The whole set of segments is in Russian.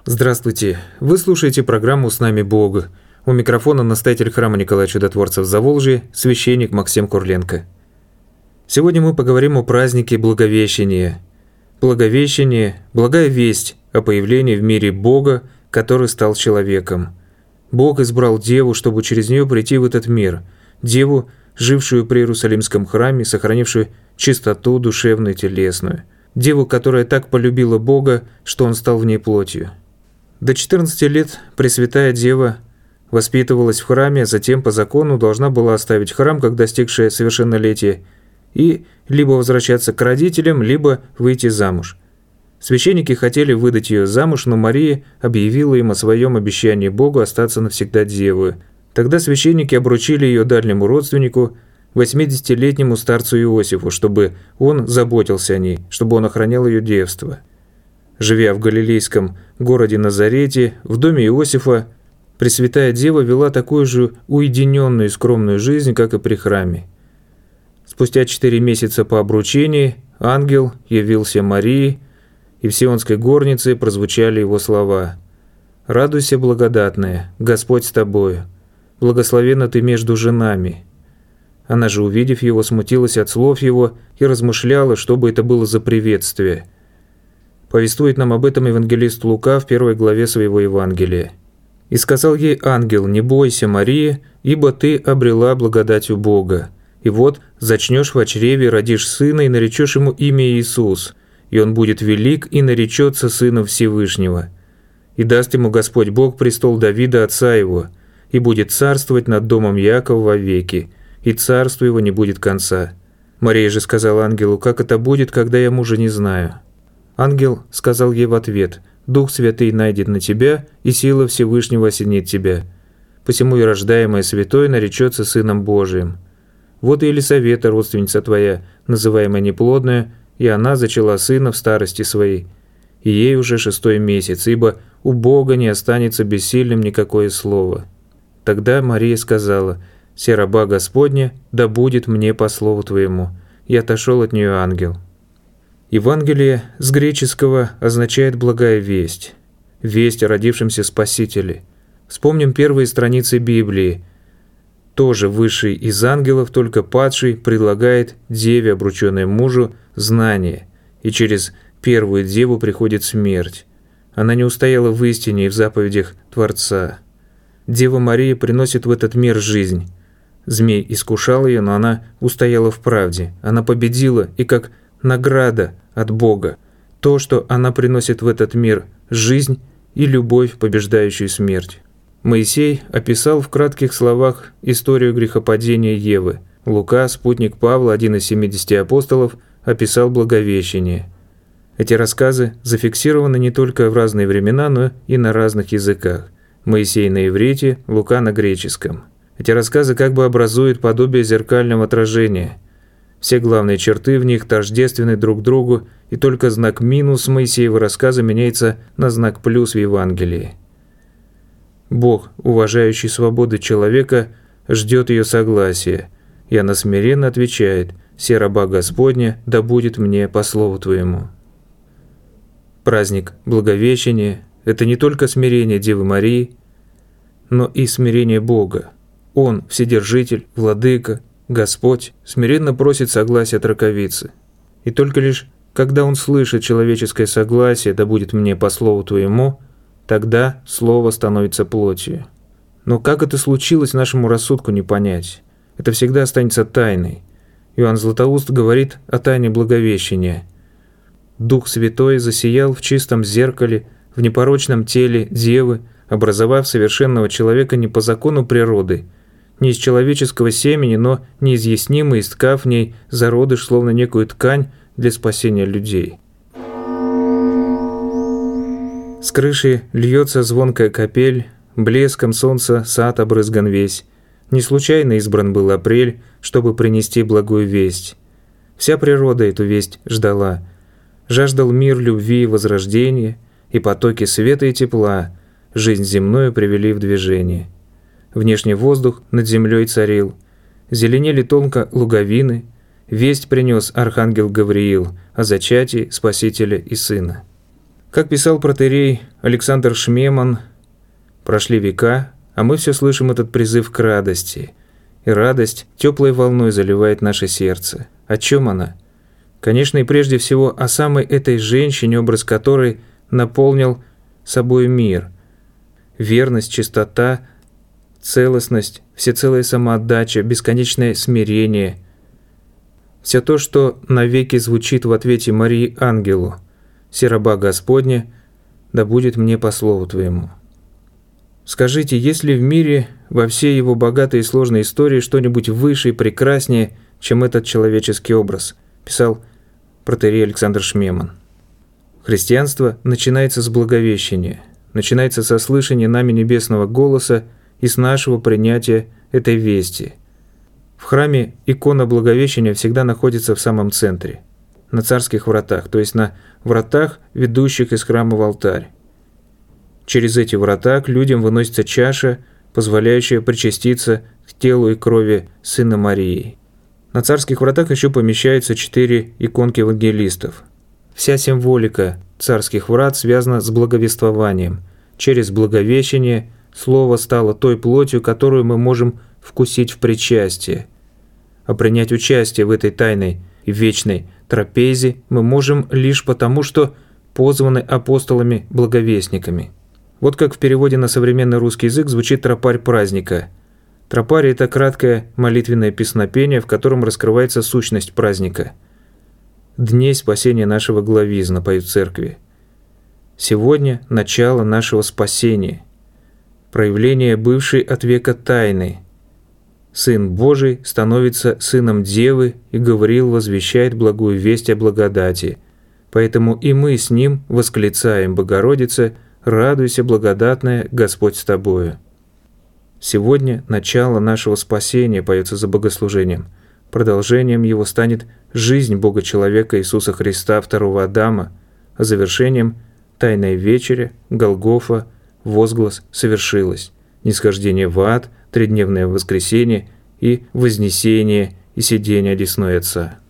Здравствуйте! Вы слушаете программу «С нами Бог». У микрофона настоятель храма Николая Чудотворца в Заволжье, священник Максим Курленко. Сегодня мы поговорим о празднике Благовещения. Благовещение – благая весть о появлении в мире Бога, который стал человеком. Бог избрал Деву, чтобы через нее прийти в этот мир. Деву, жившую при Иерусалимском храме, сохранившую чистоту душевную и телесную. Деву, которая так полюбила Бога, что Он стал в ней плотью. До 14 лет Пресвятая Дева воспитывалась в храме, а затем по закону должна была оставить храм, как достигшая совершеннолетия, и либо возвращаться к родителям, либо выйти замуж. Священники хотели выдать ее замуж, но Мария объявила им о своем обещании Богу остаться навсегда девой. Тогда священники обручили ее дальнему родственнику, 80-летнему старцу Иосифу, чтобы он заботился о ней, чтобы он охранял ее девство. Живя в галилейском городе Назарете, в доме Иосифа, Пресвятая Дева вела такую же уединенную и скромную жизнь, как и при храме. Спустя 4 месяца по обручении ангел явился Марии, и в Сионской горнице прозвучали его слова: «Радуйся, благодатная, Господь с тобою, благословенна ты между женами». Она же, увидев его, смутилась от слов его и размышляла, что бы это было за приветствие. Повествует нам об этом евангелист Лука в 1 главе своего Евангелия. «И сказал ей ангел: не бойся, Мария, ибо ты обрела благодать у Бога. И вот зачнешь в чреве, родишь сына, и наречешь ему имя Иисус, и он будет велик, и наречется сыном Всевышнего. И даст ему Господь Бог престол Давида отца его, и будет царствовать над домом Иакова вовеки, и царству его не будет конца». Мария же сказала ангелу: «Как это будет, когда я мужа не знаю?» Ангел сказал ей в ответ: «Дух Святый найдет на тебя, и сила Всевышнего осенит тебя. Посему и рождаемое святой наречется Сыном Божиим. Вот и Елисавета, родственница твоя, называемая неплодная, и она зачала сына в старости своей. И ей уже 6-й месяц, ибо у Бога не останется бессильным никакое слово». Тогда Мария сказала: «Се раба Господня, да будет мне по слову твоему». И отошел от нее ангел. Евангелие с греческого означает «благая весть», весть о родившемся Спасителе. Вспомним первые страницы Библии. Тоже высший из ангелов, только падший, предлагает деве, обрученной мужу, знание, и через первую деву приходит смерть. Она не устояла в истине и в заповедях Творца. Дева Мария приносит в этот мир жизнь. Змей искушал ее, но она устояла в правде. Она победила, и как награда от Бога то, что она приносит в этот мир жизнь и любовь, побеждающую смерть. Моисей описал в кратких словах историю грехопадения Евы. Лука, спутник Павла, один из 70 апостолов, описал Благовещение. Эти рассказы зафиксированы не только в разные времена, но и на разных языках. Моисей на иврите, Лука на греческом. Эти рассказы как бы образуют подобие зеркального отражения. Все главные черты в них тождественны друг другу, и только знак минус Моисеева рассказа меняется на знак плюс в Евангелии. Бог, уважающий свободу человека, ждет ее согласия, и она смиренно отвечает: «Се раба Господня, да будет мне по слову твоему». Праздник Благовещения – это не только смирение Девы Марии, но и смирение Бога. Он, Вседержитель, Владыка, Господь, смиренно просит согласия от раковицы. И только лишь когда Он слышит человеческое согласие: «Да будет мне по слову твоему», тогда Слово становится плотью. Но как это случилось, нашему рассудку не понять. Это всегда останется тайной. Иоанн Златоуст говорит о тайне Благовещения. «Дух Святой засиял в чистом зеркале, в непорочном теле Девы, образовав совершенного человека не по закону природы, не из человеческого семени, но неизъяснимо искав в ней зародыш, словно некую ткань для спасения людей». С крыши льется звонкая капель, блеском солнца сад обрызган весь. Не случайно избран был апрель, чтобы принести благую весть. Вся природа эту весть ждала. Жаждал мир любви и возрождения, и потоки света и тепла жизнь земную привели в движение. Внешний воздух над землей царил, зеленели тонко луговины, весть принес архангел Гавриил о зачатии Спасителя и Сына. Как писал протоиерей Александр Шмеман, прошли века, а мы все слышим этот призыв к радости. И радость теплой волной заливает наше сердце. О чем она? Конечно, и прежде всего о самой этой женщине, образ которой наполнил собой мир. Верность, чистота, целостность, всецелая самоотдача, бесконечное смирение. Все то, что навеки звучит в ответе Марии ангелу: «Се раба Господня, да будет мне по слову Твоему». Скажите, есть ли в мире во всей его богатой и сложной истории что-нибудь выше и прекраснее, чем этот человеческий образ? Писал протоиерей Александр Шмеман. Христианство начинается с благовещения, начинается со слышания нами небесного голоса и с нашего принятия этой вести. В храме икона Благовещения всегда находится в самом центре, на царских вратах, то есть на вратах, ведущих из храма в алтарь. Через эти врата к людям выносится чаша, позволяющая причаститься к телу и крови Сына Марии. На царских вратах еще помещаются 4 иконки евангелистов. Вся символика царских врат связана с благовествованием. Через Благовещение Слово стало той плотью, которую мы можем вкусить в причастии. А принять участие в этой тайной и вечной трапезе мы можем лишь потому, что позваны апостолами-благовестниками. Вот как в переводе на современный русский язык звучит тропарь праздника. Тропарь – это краткое молитвенное песнопение, в котором раскрывается сущность праздника. «Дней спасения нашего главизна» поют в церкви. Сегодня начало нашего спасения, проявление бывшей от века тайны. Сын Божий становится сыном Девы, и Гавриил возвещает благую весть о благодати. Поэтому и мы с ним восклицаем: «Богородица, радуйся, благодатная, Господь с тобою». Сегодня начало нашего спасения поется за богослужением. Продолжением его станет жизнь Бога-человека Иисуса Христа, второго Адама, а завершением – Тайная вечеря, Голгофа, возглас «совершилось», нисхождение в ад, тридневное воскресение и вознесение и сидение одесной Отца.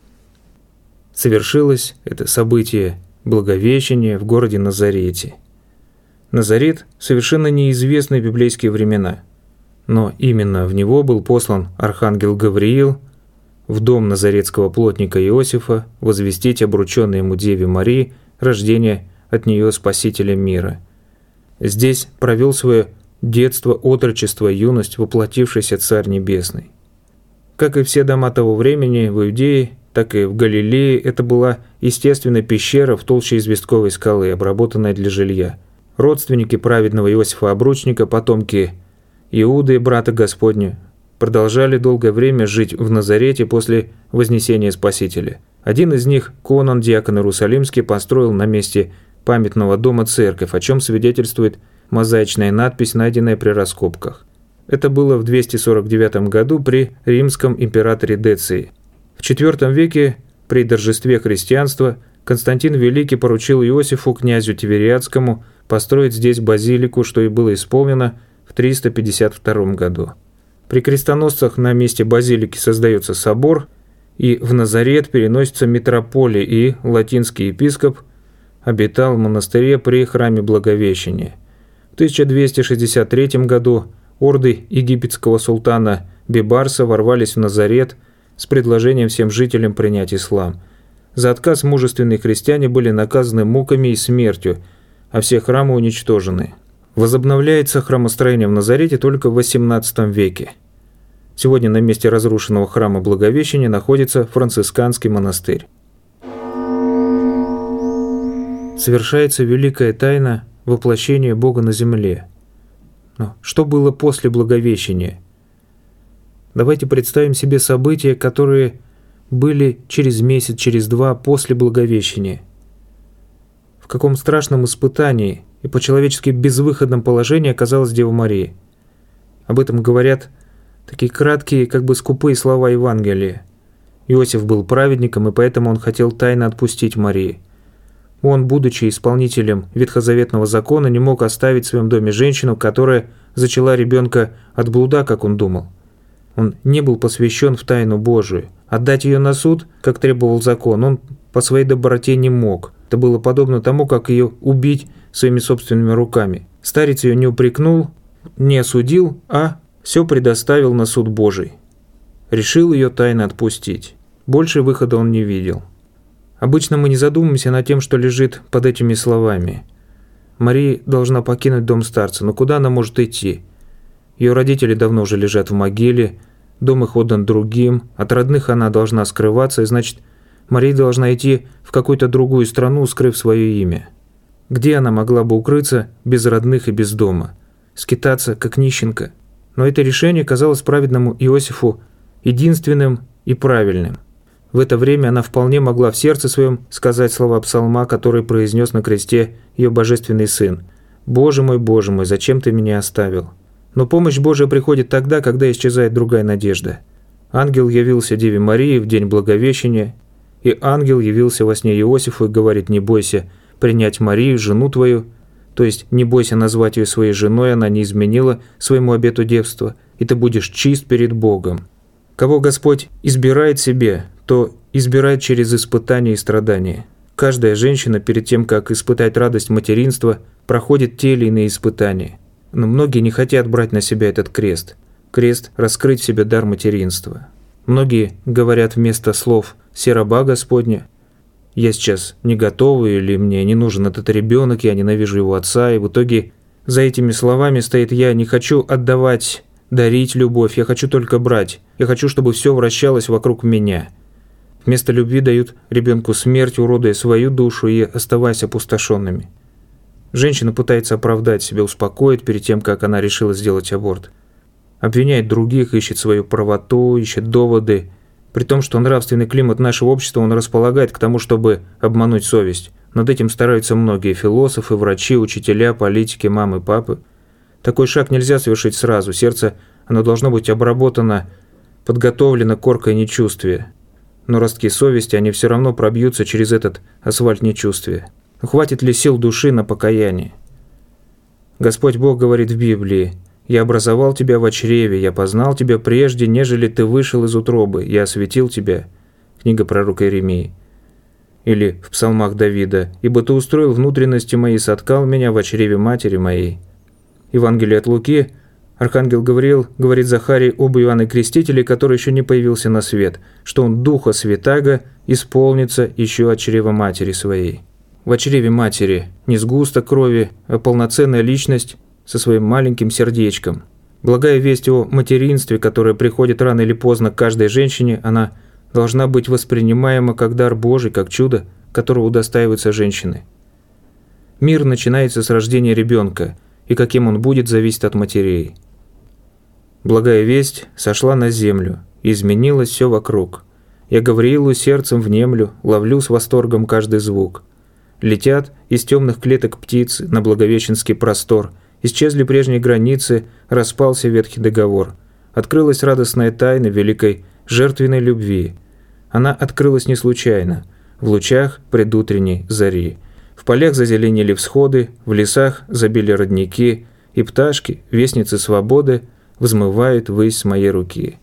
Совершилось это событие Благовещения в городе Назарете. Назарет – совершенно неизвестные библейские времена, но именно в него был послан архангел Гавриил в дом назаретского плотника Иосифа возвестить обрученной ему Деве Марии рождение от нее Спасителя мира. Здесь провел свое детство, отрочество, юность воплотившийся Царь Небесный. Как и все дома того времени в Иудее, так и в Галилее, это была естественная пещера в толще известковой скалы, обработанная для жилья. Родственники праведного Иосифа Обручника, потомки Иуды, брата Господня, продолжали долгое время жить в Назарете после вознесения Спасителя. Один из них, Конан, диакон Иерусалимский, построил на месте памятного дома церковь, о чем свидетельствует мозаичная надпись, найденная при раскопках. Это было в 249 году при римском императоре Деции. В IV веке, при торжестве христианства, Константин Великий поручил Иосифу, князю Тивериадскому, построить здесь базилику, что и было исполнено в 352 году. При крестоносцах на месте базилики создается собор, и в Назарет переносится митрополий, и латинский епископ обитал в монастыре при храме Благовещения. В 1263 году орды египетского султана Бибарса ворвались в Назарет с предложением всем жителям принять ислам. За отказ мужественные христиане были наказаны муками и смертью, а все храмы уничтожены. Возобновляется храмостроение в Назарете только в XVIII веке. Сегодня на месте разрушенного храма Благовещения находится францисканский монастырь. Совершается великая тайна воплощения Бога на земле. Но что было после Благовещения? Давайте представим себе события, которые были через месяц, через два после Благовещения. В каком страшном испытании и по-человечески безвыходном положении оказалась Дева Мария. Об этом говорят такие краткие, как бы скупые слова Евангелия. Иосиф был праведником, и поэтому он хотел тайно отпустить Марии. Он, будучи исполнителем ветхозаветного закона, не мог оставить в своем доме женщину, которая зачала ребенка от блуда, как он думал. Он не был посвящен в тайну Божию. Отдать ее на суд, как требовал закон, он по своей доброте не мог. Это было подобно тому, как ее убить своими собственными руками. Старец ее не упрекнул, не осудил, а все предоставил на суд Божий. Решил ее тайно отпустить. Больше выхода он не видел. Обычно мы не задумываемся над тем, что лежит под этими словами. Мария должна покинуть дом старца, но куда она может идти? Ее родители давно уже лежат в могиле, дом их отдан другим, от родных она должна скрываться, и значит, Мария должна идти в какую-то другую страну, скрыв свое имя. Где она могла бы укрыться без родных и без дома? Скитаться, как нищенка. Но это решение казалось праведному Иосифу единственным и правильным. В это время она вполне могла в сердце своем сказать слова псалма, который произнес на кресте ее божественный сын. Боже мой, зачем ты меня оставил?» Но помощь Божия приходит тогда, когда исчезает другая надежда. Ангел явился Деве Марии в день Благовещения, и ангел явился во сне Иосифу и говорит: «Не бойся принять Марию, жену твою», то есть не бойся назвать ее своей женой, она не изменила своему обету девства, и ты будешь чист перед Богом. Кого Господь избирает себе, то избирает через испытания и страдания. Каждая женщина перед тем, как испытать радость материнства, проходит те или иные испытания. Но многие не хотят брать на себя этот крест. Крест – раскрыть в себе дар материнства. Многие говорят вместо слов «Се раба Господня», «Я сейчас не готова» или «Мне не нужен этот ребенок, я ненавижу его отца», и в итоге за этими словами стоит «Я не хочу отдавать, дарить любовь, я хочу только брать, я хочу, чтобы все вращалось вокруг меня». Вместо любви дают ребенку смерть, уродуя свою душу и оставаясь опустошенными. Женщина пытается оправдать себя, успокоить перед тем, как она решила сделать аборт. Обвиняет других, ищет свою правоту, ищет доводы. При том, что нравственный климат нашего общества он располагает к тому, чтобы обмануть совесть. Над этим стараются многие философы, врачи, учителя, политики, мамы, папы. Такой шаг нельзя совершить сразу. Сердце, оно должно быть обработано, подготовлено коркой нечувствия. Но ростки совести, они все равно пробьются через этот асфальт нечувствия. Хватит ли сил души на покаяние? Господь Бог говорит в Библии: «Я образовал тебя в чреве, я познал тебя прежде, нежели ты вышел из утробы, я осветил тебя». Книга пророка Иеремии. Или в псалмах Давида: «Ибо ты устроил внутренности мои, соткал меня в чреве матери моей». Евангелие от Луки. Архангел Гавриил говорит Захарии об Иоанне Крестителе, который еще не появился на свет, что он Духа Святаго исполнится еще от чрева матери своей. В чреве матери не сгусток крови, а полноценная личность со своим маленьким сердечком. Благая весть о материнстве, которая приходит рано или поздно к каждой женщине, она должна быть воспринимаема как дар Божий, как чудо, которого удостаиваются женщины. Мир начинается с рождения ребенка, и каким он будет, зависит от матерей. Благая весть сошла на землю, и изменилось все вокруг. Я Гавриилу сердцем внемлю, ловлю с восторгом каждый звук. Летят из темных клеток птицы на благовещенский простор. Исчезли прежние границы, распался ветхий договор. Открылась радостная тайна великой жертвенной любви. Она открылась не случайно, в лучах предутренней зари. В полях зазеленели всходы, в лесах забили родники, и пташки, вестницы свободы, взмывают ввысь с моей руки.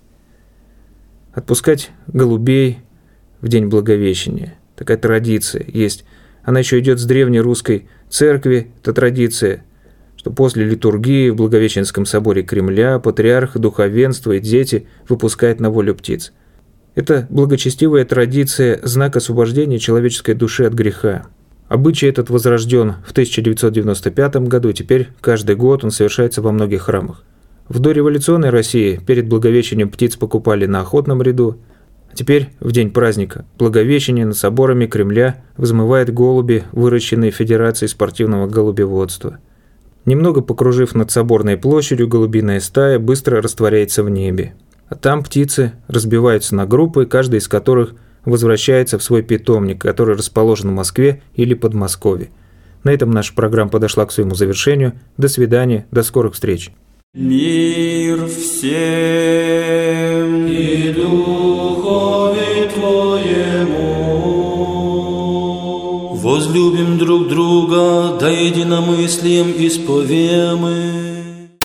Отпускать голубей в день Благовещения. Такая традиция есть. Она еще идет с древней русской церкви, это традиция, что после литургии в Благовещенском соборе Кремля патриарх, духовенство и дети выпускают на волю птиц. Это благочестивая традиция, знак освобождения человеческой души от греха. Обычай этот возрожден в 1995 году, и теперь каждый год он совершается во многих храмах. В дореволюционной России перед Благовещением птиц покупали на охотном ряду, а теперь, в день праздника Благовещения, над соборами Кремля взмывают голуби, выращенные Федерацией спортивного голубеводства. Немного покружив над соборной площадью, голубиная стая быстро растворяется в небе. А там птицы разбиваются на группы, каждая из которых возвращается в свой питомник, который расположен в Москве или Подмосковье. На этом наша программа подошла к своему завершению. До свидания, до скорых встреч. Мир всем и Духове Твоему. Возлюбим друг друга, да единомыслием исповем.